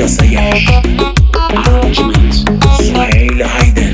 قیاسایش ارجمند سهیل هایدن.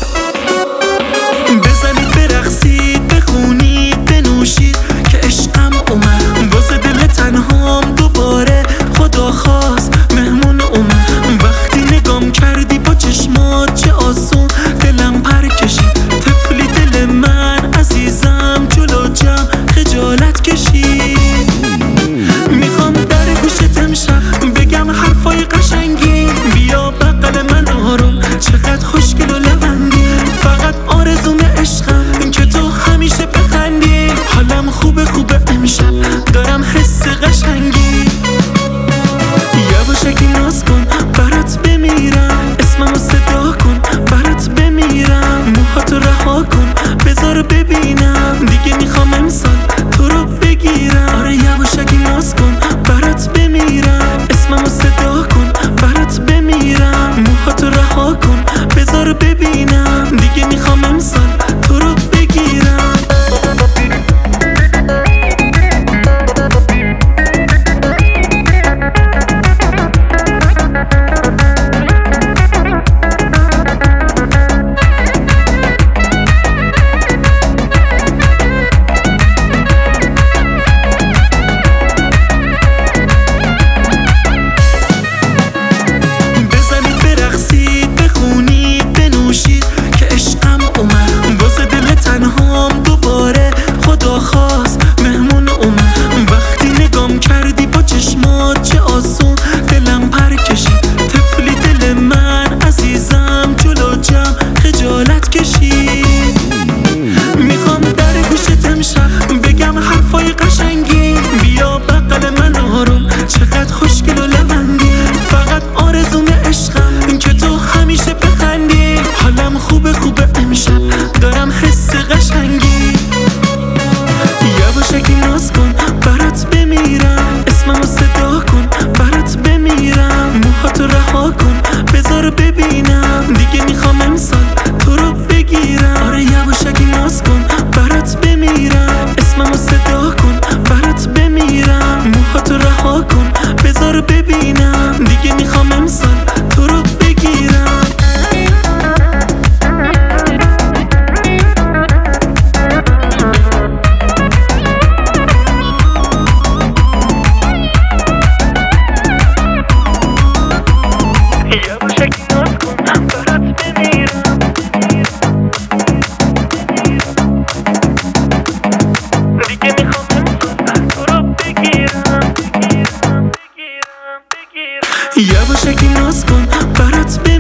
بزنید برقصید بخونید بنوشید که عشقم اومد، واسه دل تنهام دوباره خدا خواست مهمون اومد. وقتی نگام کردی با چشمات چه آسون دلم پر کشید، طفلی دل من عزیزم جلو جمع خجالت کشید. میخوام در گوشت امشب بگم حرفای قشنگی، بیا بغل من آروم چقدر خوشگل و لبندی، فقط آرزوم عشقم که تو همیشه بخندی. حالم خوبه امشب دارم حس قشنگی، یواشکی ناز کن برات بمیرم، اسممو صدا کن برات بمیرم، موهاتو رها کن بذار ببینم، دیگه میخوام امسال تو رو بگیرم. آره یواشکی ناز کن برات بمیرم، اسممو صدا کن برات بمیرم، موهاتو رها کن بذار ببینم، دیگه میخوام امسال تو رو بگیرم. دوباره خدا خواست مهمون اومد، وقتی نگام کردی با چشمات چه آسون دلم پر کشید، طفلی دل من عزیزم جلو جمع خجالت کشید. میخوام در گوشت امشب بگم حرفای قشنگی، بیا بغل من آروم چقدر خوشگل و لبندی، فقط آرزوم عشقم که تو همیشه بخندی. حالم خوبه امشب دارم حس قشنگی، یواشکی ناز کن برات بمیرم، اسممو صدا کن برات بمیرم، موهاتو رها کن بذار ببینم، دیگه میخوام امسال تو رو بگیرم. آره یواشکی ناز کن برات بمیرم، اسممو صدا کن برات بمیرم، موهاتو رها کن بذار ببینم، دیگه میخوام امسال تو رو بگیرم. یواشکی ناز کن برات بمیرم، دیگه میخوام امسال تو رو بگیرم. یواشکی ناز کن برات